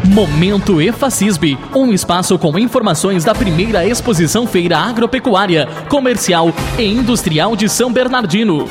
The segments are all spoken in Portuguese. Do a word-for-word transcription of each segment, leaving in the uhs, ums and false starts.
Momento EFACISB, um espaço com informações da primeira exposição feira agropecuária, comercial e industrial de São Bernardino.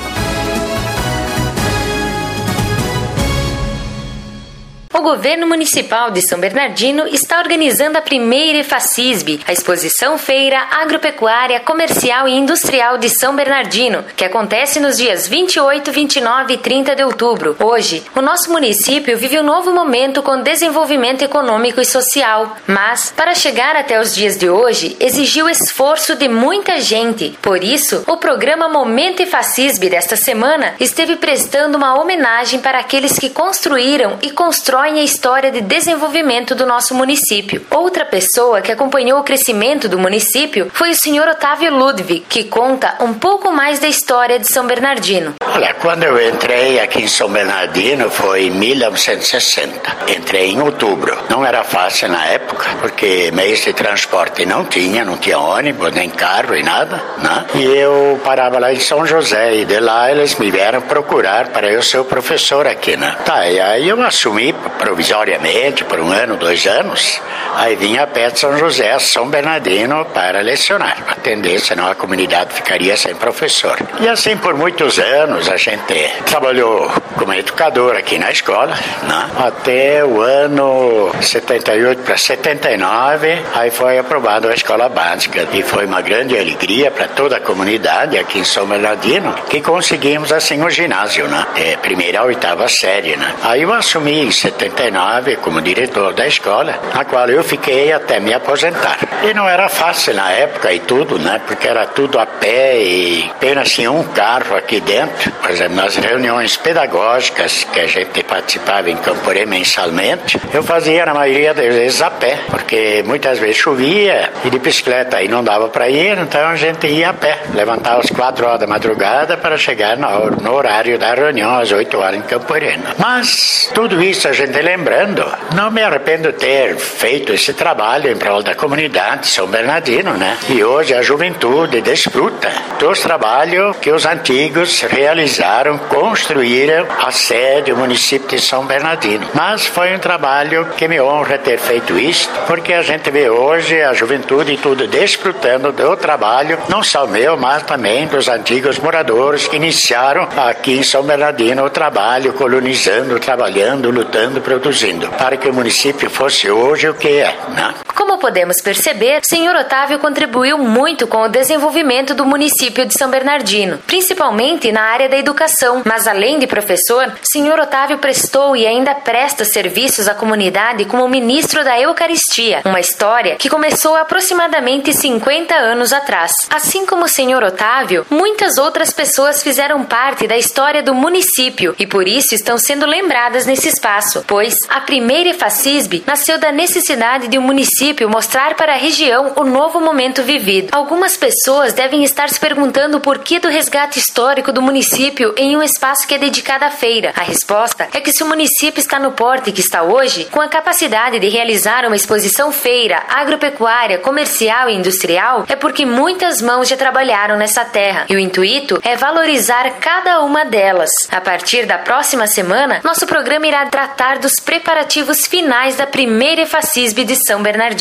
O Governo Municipal de São Bernardino está organizando a primeira EFACISB, a Exposição Feira Agropecuária, Comercial e Industrial de São Bernardino, que acontece nos dias vinte e oito, vinte e nove e trinta de outubro. Hoje, o nosso município vive um novo momento com desenvolvimento econômico e social, mas, para chegar até os dias de hoje, exigiu esforço de muita gente. Por isso, o programa Momento EFACISB desta semana esteve prestando uma homenagem para aqueles que construíram e constroem a história de desenvolvimento do nosso município. Outra pessoa que acompanhou o crescimento do município foi o senhor Otávio Ludwig, que conta um pouco mais da história de São Bernardino. Olha, quando eu entrei aqui em São Bernardino foi em mil novecentos e sessenta. Entrei em outubro. Não era fácil na época, porque meios de transporte não tinha, não tinha ônibus, nem carro e nada, né? E eu parava lá em São José e de lá eles me vieram procurar para eu ser o professor aqui, né? Tá, e aí eu assumi provisoriamente por um ano, dois anos, aí vinha a pé de São José a São Bernardino para lecionar, atender, senão a comunidade ficaria sem professor. E assim por muitos anos a gente trabalhou como educador aqui na escola, né? Até o ano setenta e oito para setenta e nove, aí foi aprovada a escola básica e foi uma grande alegria para toda a comunidade aqui em São Bernardino que conseguimos assim o ginásio, né? É, primeira a oitava série, né? Aí eu assumi em setenta e nove como diretor da escola, na qual eu fiquei até me aposentar. E não era fácil na época e tudo, né? Porque era tudo a pé e apenas tinha um carro aqui dentro. Por exemplo, nas reuniões pedagógicas que a gente participava em Camporê mensalmente, eu fazia na maioria das vezes a pé, porque muitas vezes chovia e de bicicleta aí não dava para ir, então a gente ia a pé, levantava às quatro horas da madrugada para chegar no, no horário da reunião às oito horas em Camporê. Mas tudo isso a gente lembrando, não me arrependo de ter feito esse trabalho em prol da comunidade São Bernardino, né? E hoje a juventude desfruta dos trabalhos que os antigos realizaram, construíram a sede do município de São Bernardino. Mas foi um trabalho que me honra ter feito isso, porque a gente vê hoje a juventude e tudo desfrutando do trabalho, não só meu, mas também dos antigos moradores que iniciaram aqui em São Bernardino o trabalho, colonizando, trabalhando, lutando, produzindo, para que o município fosse hoje o que é, né? Como podemos perceber, o senhor Otávio contribuiu muito com o desenvolvimento do município de São Bernardino, principalmente na área da educação. Mas além de professor, o senhor Otávio prestou e ainda presta serviços à comunidade como ministro da Eucaristia, uma história que começou há aproximadamente cinquenta anos atrás. Assim como o senhor Otávio, muitas outras pessoas fizeram parte da história do município e por isso estão sendo lembradas nesse espaço, pois a primeira EFACISB nasceu da necessidade de um município mostrar para a região o novo momento vivido. Algumas pessoas devem estar se perguntando o porquê do resgate histórico do município em um espaço que é dedicado à feira. A resposta é que se o município está no porte que está hoje, com a capacidade de realizar uma exposição feira agropecuária, comercial e industrial, é porque muitas mãos já trabalharam nessa terra e o intuito é valorizar cada uma delas. A partir da próxima semana, nosso programa irá tratar dos preparativos finais da primeira EFACISB de São Bernardino.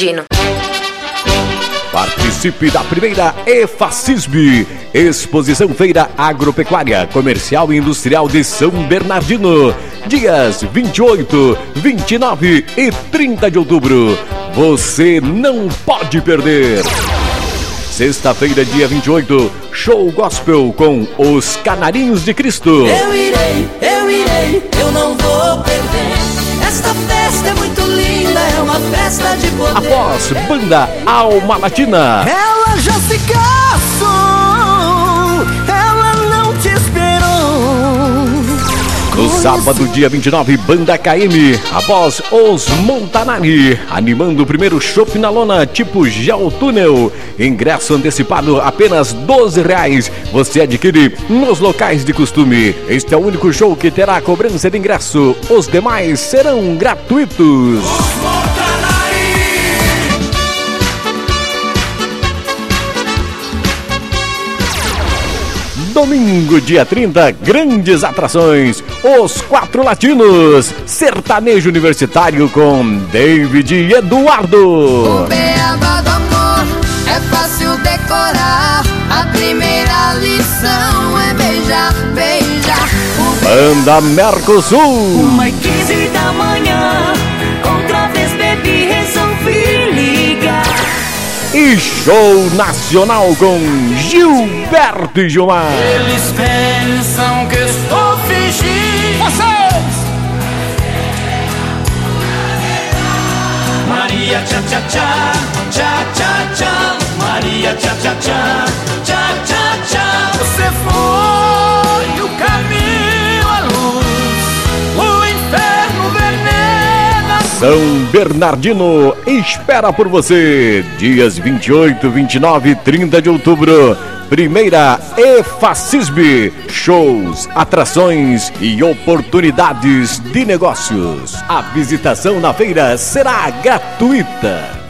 Participe da primeira EFACISB, Exposição Feira Agropecuária, Comercial e Industrial de São Bernardino, dias vinte e oito, vinte e nove e trinta de outubro. Você não pode perder! Sexta-feira, dia vinte e oito, show gospel com os Canarinhos de Cristo. Eu irei, eu irei, eu não vou perder. Esta festa é muito linda, é uma festa de poder. Após banda Alma Latina. Ela já se casou, ela não te esperou. No sábado, dia vinte e nove, banda K M. Após os Montanari, animando o primeiro chopp na lona, tipo Geotúnel. Ingresso antecipado apenas doze reais. Você adquire nos locais de costume. Este é o único show que terá cobrança de ingresso. Os demais serão gratuitos. Domingo, dia trinta, grandes atrações. Os Quatro Latinos, sertanejo universitário com David e Eduardo. O beabá do amor é fácil decorar. A primeira lição é beijar, beijar. Banda Mercosul. Uma e quinze da manhã, outra vez bebi, resolvi ligar. E show nacional com Gilberto e Gilmar. Eles pensam que estou fingindo. Vocês! Maria tchá tchá tchá, tchá tchá tchá. Maria tchá tchá tchá, tchá tchá tchá. Você foi o caminho, a luz, o inferno, veneno. São Bernardino espera por você. Dias vinte e oito, vinte e nove e trinta de outubro. Primeira EFACISB. Shows, atrações e oportunidades de negócios. A visitação na feira será gratuita.